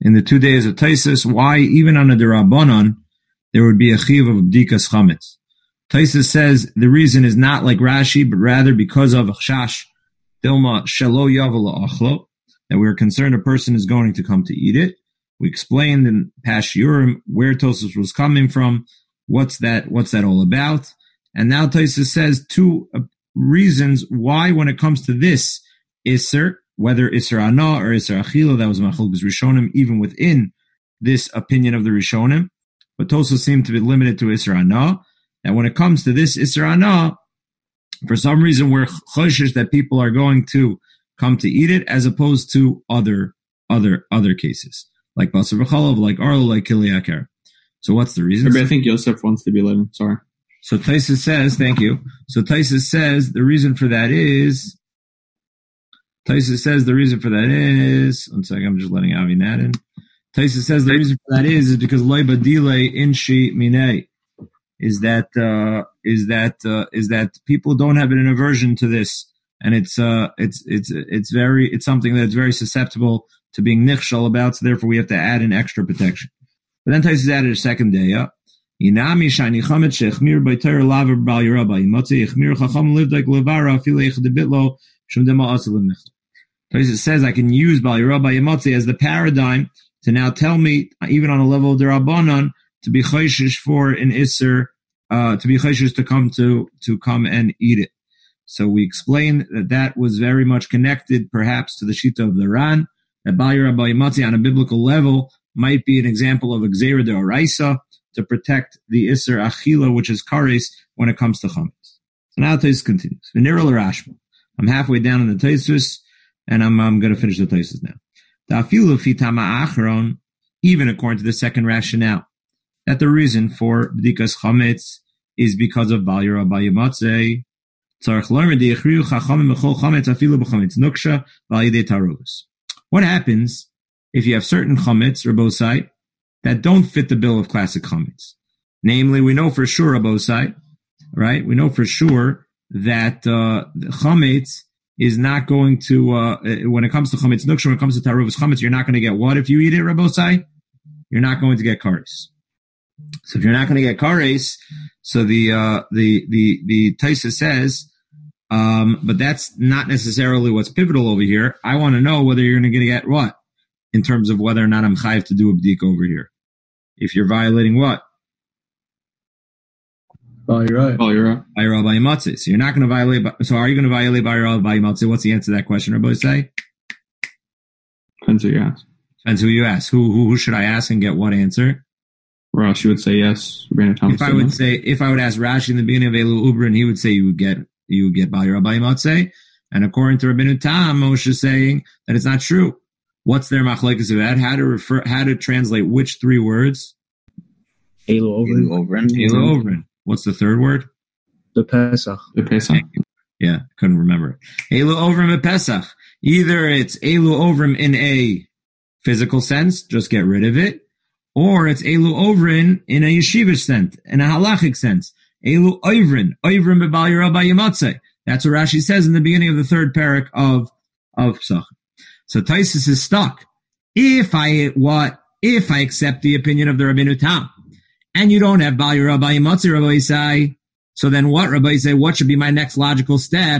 in the 2 days of Taisus, why even on a Derabanan, there would be a chiv of bdikas chametz. Taisus says the reason is not like Rashi, but rather because of chash dilma shelo yavel achlo, that we're concerned a person is going to come to eat it. We explained in Pashurim where Tosfos was coming from, what's that all about, and now Taisus says two reasons why when it comes to this Isser, whether Isser Ana or Isser Achila, that was Machlokes Rishonim, even within this opinion of the Rishonim, but Tosfos seem to be limited to Isser Ana. And when it comes to this Isser Ana, for some reason we're choshesh that people are going to come to eat it, as opposed to other cases like Basar V'Chalav, like Arlo, like Kiliakar. So what's the reason? I think Yosef wants to be living. Sorry. So Taisus says, thank you. So Taisus says the reason for that is. One second, I'm just letting Avi Nat in. Taisus says the reason for that is because loy badile inshi minei, is that people don't have an aversion to this, and it's something that's very susceptible to being nichshal about, so therefore we have to add an extra protection. But then Taisus added a second day, Inami shani chamet shechmir by ter laver bal yerabba imotzi echmir chacham lived like levara afile echadebitlo shumdema asalim nichal. Taisus says I can use bal yerabba imotzi as the paradigm to now tell me, even on a level of derabanan, to be chayshish for an isser, to be chayshish to come and eat it. So we explained that was very much connected, perhaps, to the shita of the Ran, that bal yerabba imotzi on a biblical level might be an example of a gzeira de oraisa, to protect the Isser Achila, which is Kares, when it comes to Chametz. So now Taisus continues. V'nirol Rashba. I'm halfway down in the Taisus, and I'm going to finish the Taisus now. Ta'afilu fi tama achron, even according to the second rationale, that the reason for B'dikas Chametz is because of Bal Yerabba Yimatzeh. Tzarech lomer di'echriu chachamim b'chol chametz afilu b'chametz nuksha v'al yidei taruvus. What happens if you have certain chametz, Rabosai, that don't fit the bill of classic chametz? Namely, we know for sure, Rabosai, right? We know for sure that chametz is not going to, when it comes to chametz nuksha, when it comes to taruvus chametz, you're not going to get what if you eat it, Rabosai? You're not going to get kares. So if you're not going to get kares, so the Taisa says, but that's not necessarily what's pivotal over here. I want to know whether you're going to get what? In terms of whether or not I'm chayiv to do a b'dik over here. If you're violating what? Bal Yerabba Yimatzeh. So you're not going to violate, so are you going to violate Bal Yerabba Yimatzeh? What's the answer to that question, Rabbi say? Depends who you ask. Depends who you ask. Who should I ask and get what answer? Rashi would say yes. If I would ask Rashi in the beginning of Elu Ubrin, he would say you would get Bal Yerabba Yimatzeh. And according to Rabbeinu Tam, Moshe is saying that it's not true. What's their machlekes of that? How to translate which three words? Elu Ovrin. What's the third word? The Pesach. Yeah, couldn't remember it. Elu Ovrim and Pesach. Either it's Elu Ovrim in a physical sense, just get rid of it, or it's Elu Ovrin in a yeshivish sense, in a halachic sense. Elu Ovrin b'Bal Yerabba Yimatzeh. That's what Rashi says in the beginning of the third parak of Pesach. So Taisus is stuck. If I accept the opinion of the Rabbeinu Tam, and you don't have Bal Yerabba Yimatzeh, Rabbi Yisai, so then what, Rabbi Yisai, what should be my next logical step?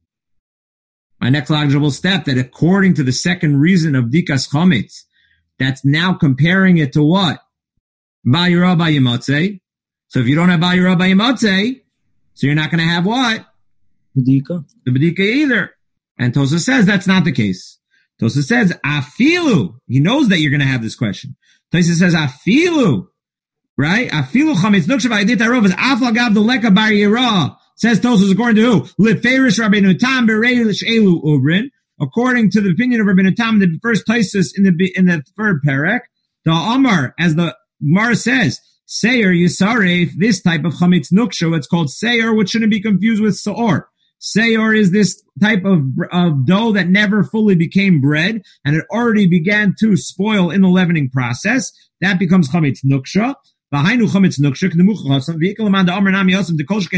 My next logical step, that according to the second reason of Dikas Chametz, that's now comparing it to what? Bal Yerabba Yimatzeh. So if you don't have Bal Yerabba Yimatzeh, so you're not going to have what? B'dika. The B'dika either. And Tosfos says that's not the case. Tosfos says, afilu. He knows that you're going to have this question. Tosfos says, afilu. Right? Afilu chametz nuksha v'ayidit harovas aflagav doleka bar yirah. Says Tosfos according to who? Leferish Rabbeinu Tam bereilish elu ubrin. According to the opinion of Rabbeinu Tam, the first Tosfos in the third parak, the Amar, as the Gemara says, Seir Yisaref, this type of chametz nuksha, it's called Seir, which shouldn't be confused with Saor. Seir is this type of dough that never fully became bread, and it already began to spoil in the leavening process. That becomes chametz nuksha. And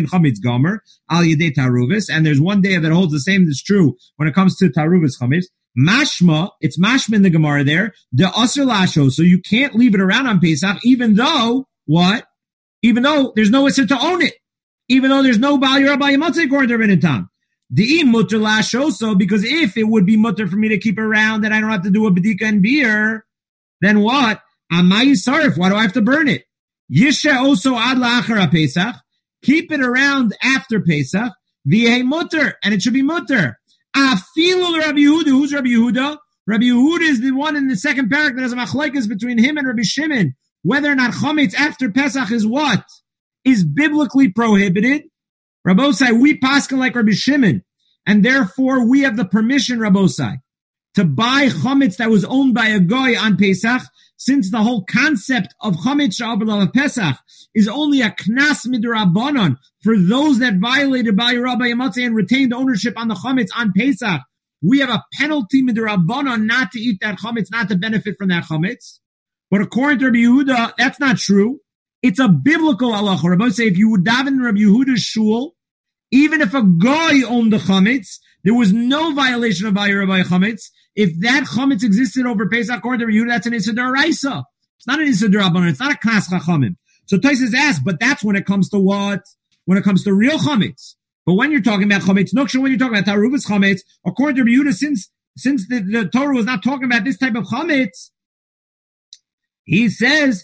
there's one day that holds the same that's true when it comes to taruvis chametz. Mashma, it's mashma in the Gemara there, the asr lasho, so you can't leave it around on Pesach, even though, what? Even though there's no isser to own it. Even though there's no Bal Yerah Bal Yamatzeh according to Rabbeinu Tam. Di'im mutter lasho, so because if it would be mutter for me to keep it around, then I don't have to do a bedika and beer, then what? Amai sarif, why do I have to burn it? Yishe also ad la'achar Pesach, keep it around after Pesach, v'yeh mutter, and it should be mutter. Afilu Rabbi Yehuda, who's Rabbi Yehuda? Rabbi Yehuda is the one in the second parak that has a machlokes between him and Rabbi Shimon, whether or not chametz after Pesach is what? Is biblically prohibited. Rabbosai, we paskin like Rabbi Shimon, and therefore we have the permission, Rabbosai, to buy chametz that was owned by a goy on Pesach, since the whole concept of chametz sha'avar of Pesach is only a knas midrabanan for those that violated Bal Yerah Bal Yamatzeh and retained ownership on the chametz on Pesach. We have a penalty midrabanan not to eat that chametz, not to benefit from that chametz. But according to Rabbi Yehuda, that's not true. It's a biblical halacha. Rabbi say, if you would daven in Rabbi Yehuda's shul, even if a goy owned the chametz, there was no violation of Bal Yerah Bal Chametz. If that chametz existed over Pesach, according to Rabbi Yehuda, that's an Issa D'Oraisa. It's not an Issa D'Rabbanan. It's not a Knas Chachamim. So Tosfos asks, but that's when it comes to what? When it comes to real chametz. But when you're talking about chametz nuksha, when you're talking about taruvas chametz, according to Rabbi Yehuda, since the Torah was not talking about this type of chametz, he says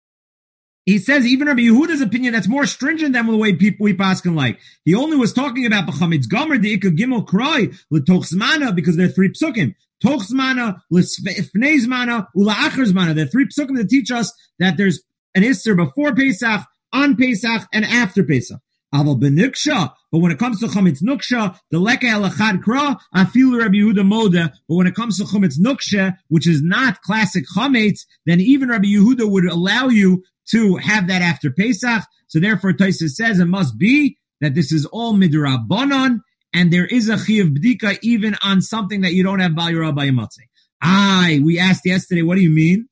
even Rabbi Yehuda's opinion that's more stringent than the way we paskin like. He only was talking about the chametz gomer the ikka gimel kroi l'toch zmana because there are three psukim. Toch zmana, l'fnei zmana, ula'achar zmana. There are three psukim that teach us that there's an isser before Pesach, on Pesach, and after Pesach. Aval b'nuksha, but when it comes to chametz nuksha, the leka elachad kra, afil Rabbi Yehuda moda. But when it comes to chametz nuksha, which is not classic chametz, then even Rabbi Yehuda would allow you to have that after Pesach. So therefore, Tosfos says it must be that this is all midrabanan, and there is a chiyuv b'dika even on something that you don't have Bal Yerah Bal Yamatzeh. We asked yesterday, what do you mean?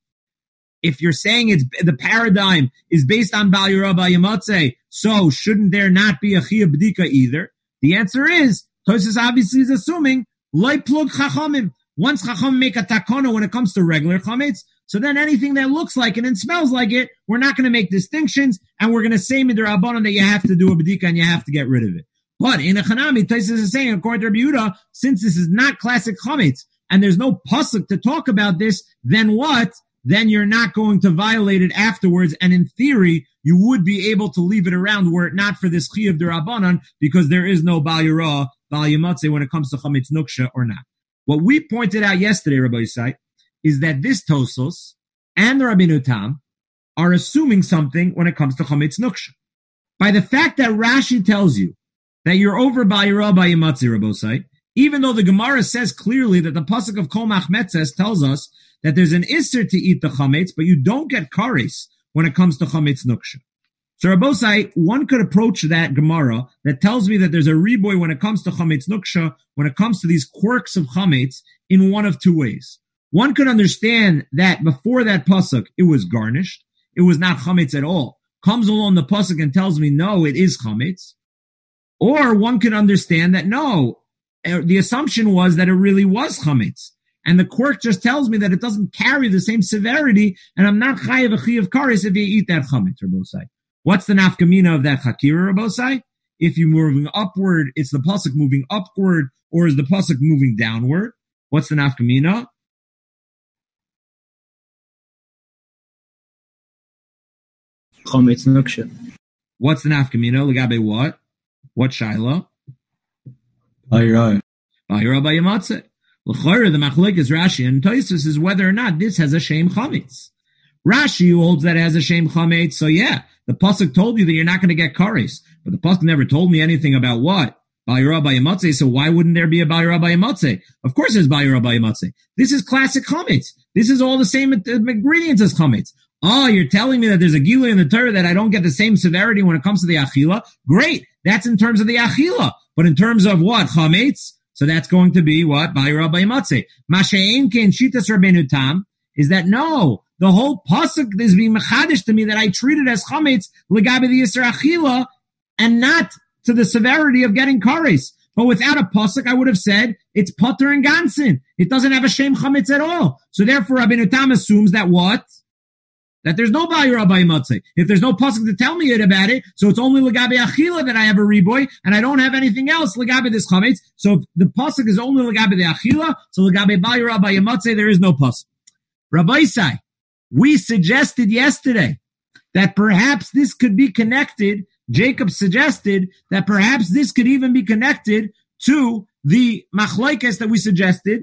If you're saying it's the paradigm is based on Bal Yerah Bal Yamatzeh, so shouldn't there not be a chiyuv b'dika either? The answer is, Tosfos obviously is assuming, loy plug chachamim. Once chacham make a takana when it comes to regular chametz, so then anything that looks like it and smells like it, we're not going to make distinctions, and we're going to say midrabanan that you have to do a b'dika and you have to get rid of it. But in a chanami, Tosfos is saying, according to Rabbi Yehuda, since this is not classic chametz, and there's no pasuk to talk about this, then what? Then you're not going to violate it afterwards, and in theory, you would be able to leave it around were it not for this chiyuv d'Rabbanan, because there is no Bal Yerah Bal Yamatzeh when it comes to chametz nuksha or not. What we pointed out yesterday, Rabbi Yisai, is that this Tosfos and the Rabbeinu Tam are assuming something when it comes to chametz nuksha. By the fact that Rashi tells you that you're over Bal Yerah Bal Yamatzeh, Rabbi Yisai, even though the Gemara says clearly that the pasuk of Kol Machmetzes tells us that there's an isser to eat the chametz, but you don't get kares when it comes to chametz nuksha. So Rabbi Yisai, one could approach that Gemara that tells me that there's a riboy when it comes to chametz nuksha, when it comes to these quirks of chametz, in one of two ways. One could understand that before that pasuk, it was garnished. It was not chametz at all. Comes along the pasuk and tells me, no, it is chametz. Or one could understand that, no, the assumption was that it really was chametz. And the quirk just tells me that it doesn't carry the same severity, and I'm not chayiv a chiyav kares if you eat that chametz, Rabbi Yisai. What's the nafkamina of that chakira, Rabbi Yisai? If you're moving upward, it's the pasuk moving upward, or is the pasuk moving downward? What's the nafkamina? Chametz nuksha. What's the nafkamina? Legabe what? What shaila? Bal Yerah Bal Yerah Bal Yamatzeh. L'chayra, the machlokes Rashi and Tosfos is whether or not this has a shem chametz. Rashi holds that it has a shem chametz, so yeah, the pasuk told you that you're not going to get kares, but the pasuk never told me anything about what? Bal Yerah Bal Yamatzeh, so why wouldn't there be a Bal Yerah Bal Yamatzeh? Of course there's Bal Yerah Bal Yamatzeh. This is classic chametz. This is all the same ingredients as chametz. Oh, you're telling me that there's a gila in the Torah that I don't get the same severity when it comes to the achila? Great. That's in terms of the achila. But in terms of what? Chametz? So that's going to be what? Bal Yerah Bal Yamatzeh. Masha'en kein shitas Rabbeinu Tam is that no, the whole pasuk is being mechadish to me that I treat it as chametz legabe the yisra achila and not to the severity of getting kares. But without a pasuk, I would have said it's potter and gansin. It doesn't have a shem chametz at all. So therefore, Rabbeinu Tam assumes that what? That there's no Bayura by Matzeh. If there's no pasuk to tell me it about it, so it's only Lagabe Achila that I have a riboy, and I don't have anything else Lagabe this chametz. So if the pasuk is only Lagabe the Achila, so Lagabe Bayura by Matzeh, there is no pasuk. Rabbi Isai, we suggested yesterday that perhaps this could be connected. Jacob suggested that perhaps this could even be connected to the machlokes that we suggested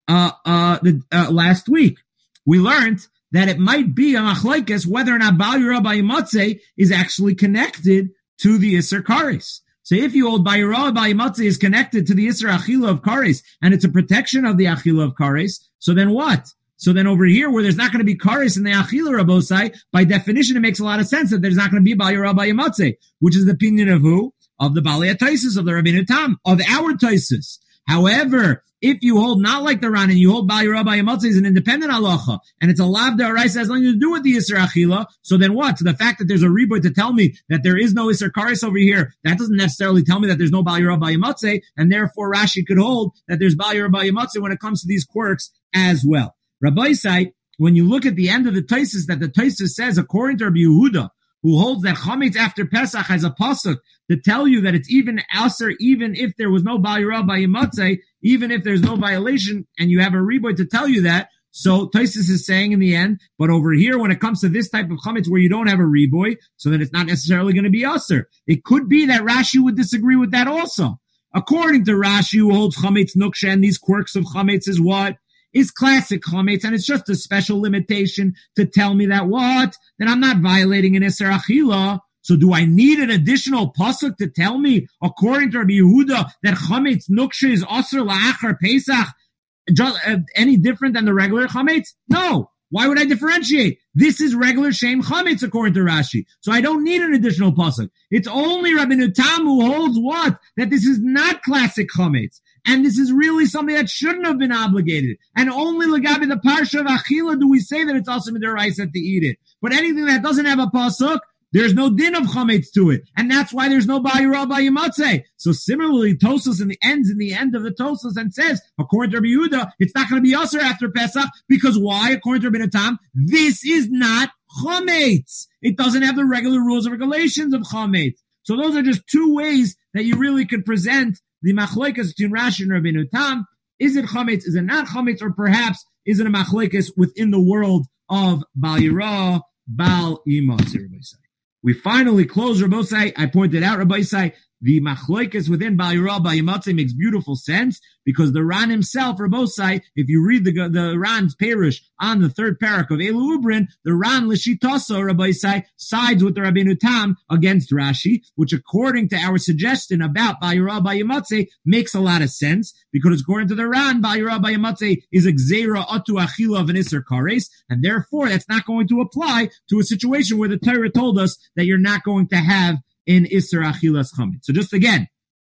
last week. We learned that it might be a machlokes whether or not Bayura by Matzeh is actually connected to the Isser Kares. So if you hold Bayura by Matzeh is connected to the Isser Achila of Kares, and it's a protection of the Achila of Kares, so then what? So then over here, where there's not going to be Kares in the Achila Rabosai, by definition, it makes a lot of sense that there's not going to be Bayura by Matzeh, which is the opinion of who? Of the Balei Taisus, of the Rabbeinu Tam, of our Taisus. However, if you hold not like the Ran and you hold Bayura by Matzeh is an independent halacha, and it's a lav da'oraisa has nothing to do with the Isser Achila, so then what? So the fact that there's a riboy to tell me that there is no Isser Kares over here, that doesn't necessarily tell me that there's no Bayura by Matzeh, and therefore Rashi could hold that there's Bayura by Matzeh when it comes to these quirks as well. Rabbi Isai, when you look at the end of the Taisus, that the Taisus says, according to Rabbi Yehuda, who holds that chametz after Pesach has a pasuk to tell you that it's even aser, even if there was no Bayura by Matzeh, even if there's no violation, and you have a riboy to tell you that. So Taisus is saying in the end, but over here, when it comes to this type of chametz where you don't have a riboy, so then it's not necessarily going to be aser. It could be that Rashi would disagree with that also. According to Rashi, who holds chametz nuksha, and these quirks of chametz is what? Is classic chametz, and it's just a special limitation to tell me that what? That I'm not violating an Isser Achila. So do I need an additional pasuk to tell me, according to Rabbi Yehuda, that chametz nuksha is aser la'achar Pesach, any different than the regular chametz? No. Why would I differentiate? This is regular shem chametz according to Rashi. So I don't need an additional pasuk. It's only Rabbeinu Tam who holds what? That this is not classic chametz. And this is really something that shouldn't have been obligated. And only Lagabi the Parsha of Achila do we say that it's also midiraisa to eat it. But anything that doesn't have a pasuk, there's no din of chametz to it. And that's why there's no Bayura by Matzeh. So similarly, Tosas in the end of the Tosas and says, according to Rabbi Yehuda, it's not going to be Aser after Pesach. Because why? According to Rabbi Tam, this is not chametz. It doesn't have the regular rules and regulations of chametz. So those are just two ways that you really could present the machlokes between Rashi and Rabbeinu Tam. Is it chametz? Is it not chametz? Or perhaps is it a machlokes within the world of Bal Yirah, Bal Matzeh? We finally close Rabbi Isai. I pointed out Rabbi Isai, the machlokes within Bal Yirah, Bal Matzeh makes beautiful sense because the Ran himself, Rabbi Isai, if you read the Ran's Perush on the third parak of Elu Ubrin, the Ran L'shitaso, Rabbi Isai, sides with the Rabbeinu Tam against Rashi, which according to our suggestion about Bal Yirah, Bal Matzeh makes a lot of sense because according to the Ran, Bal Yirah, Bal Matzeh is a gzeira atu achila of an Isser Kares, and therefore that's not going to apply to a situation where the Torah told us that you're not going to have in Isser Achilas Chametz. So just again,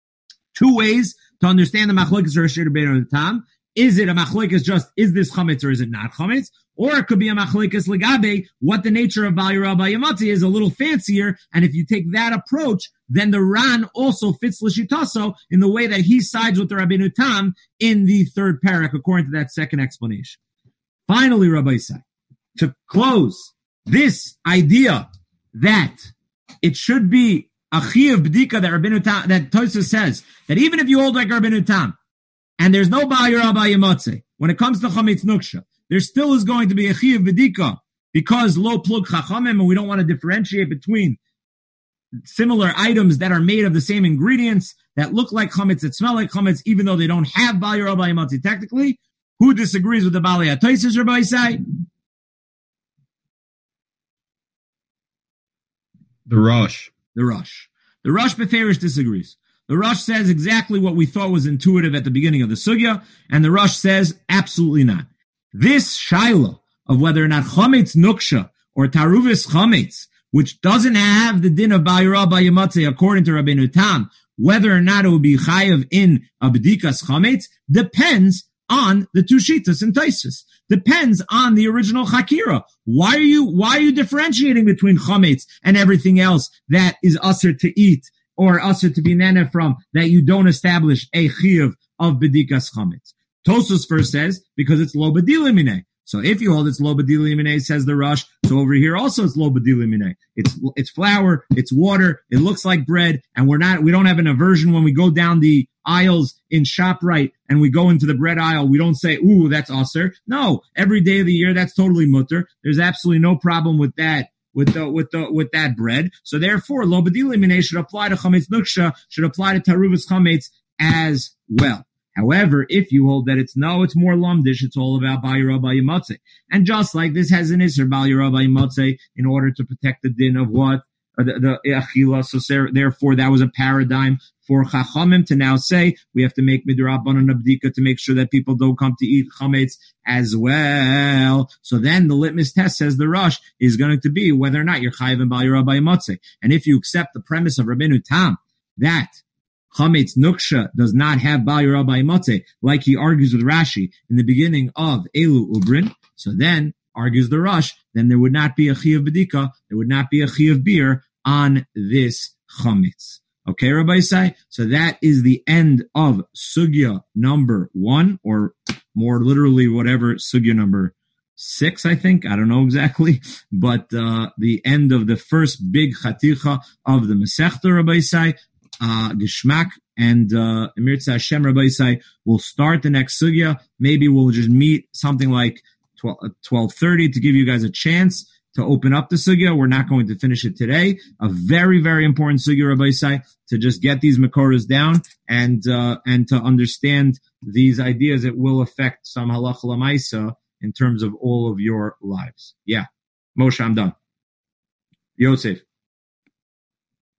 two ways to understand the machlokes Rashi Rabbeinu Tam. Is it a machlokes just, is this chametz or is it not chametz? Or it could be a machlokes legabe, what the nature of Bal Yirah Bal Matzeh is a little fancier, and if you take that approach, then the Ran also fits l'shitaso in the way that he sides with the Rabbeinu Tam in the third parak, according to that second explanation. Finally, Rabbi Isai, to close this idea that it should be a chiyuv b'dika that Rabbeinu Tam, that Tosfos says, that even if you hold like Rabbeinu Tam, and there's no Bal Yirah Bal Matzeh, when it comes to chametz nuksha, there still is going to be a chiyuv b'dika, because lo plug chachamim, and we don't want to differentiate between similar items that are made of the same ingredients, that look like chametz, that smell like chametz, even though they don't have Bal Yirah Bal Matzeh technically. Who disagrees with the Balei HaTosfos, Rabbi Isai? The Rosh. The Rosh Beferish disagrees. The Rosh says exactly what we thought was intuitive at the beginning of the sugya, and the Rosh says absolutely not. This shaila of whether or not chametz nuksha or taruvis chametz, which doesn't have the din of Bal Yirah Bal Matzeh according to Rabbeinu Tam, whether or not it would be chayav in a b'dikas chametz, depends on the two shitas and Tosfos. Depends on the original Chakira. Why are you differentiating between chametz and everything else that is usher to eat or usher to be nana from, that you don't establish a chiyuv of bedikas chametz. Tosus first says, because it's lo b'dili minei. So if you hold it's lo b'dili minei, says the Rosh, so over here also it's lo b'dili minei. It's flour, it's water, it looks like bread, and we don't have an aversion when we go down the aisles in ShopRite and we go into the bread aisle. We don't say, ooh, that's usher. No, every day of the year, that's totally mutter. There's absolutely no problem with that. With that bread. So therefore, lo b'dili minei should apply to chametz nuksha, should apply to taruvas chametz as well. However, if you hold that it's more lumdish, it's all about Bal Yirah Bal Yimatzeh. And just like this has an Isser Bal Yirah Bal Yimatzeh in order to protect the din of what? The Achila. So therefore, that was a paradigm for Chachamim to now say, we have to make Midrabanan Abdika to make sure that people don't come to eat Chametz as well. So then the litmus test, says the Rosh, is going to be whether or not you're Chayiv and Bal Yirah Bal Yimatzeh. And if you accept the premise of Rabbeinu Tam, that Chametz Nuksha does not have Bal Yirah Bal Yimatzeh, like he argues with Rashi in the beginning of Elu Ubrin. So then, argues the Rosh, then there would not be a Chi of Bedika, there would not be a Chi of beer on this Chametz. Okay, Rabbi Isai? So that is the end of Sugya number 1, or more literally whatever, Sugya number 6, I think. I don't know exactly. But the end of the first big Chaticha of the Masechta, Rabbi Isai. Geshmak and Emirtza Hashem Rabbi Isai will start the next sugya. Maybe we'll just meet something like 12:30 to give you guys a chance to open up the sugya. We're not going to finish it today. A very, very important sugya, Rabbi Isai, to just get these makoras down and to understand these ideas. It will affect some halacha l'maisa in terms of all of your lives. Yeah. Moshe, I'm done. Yosef.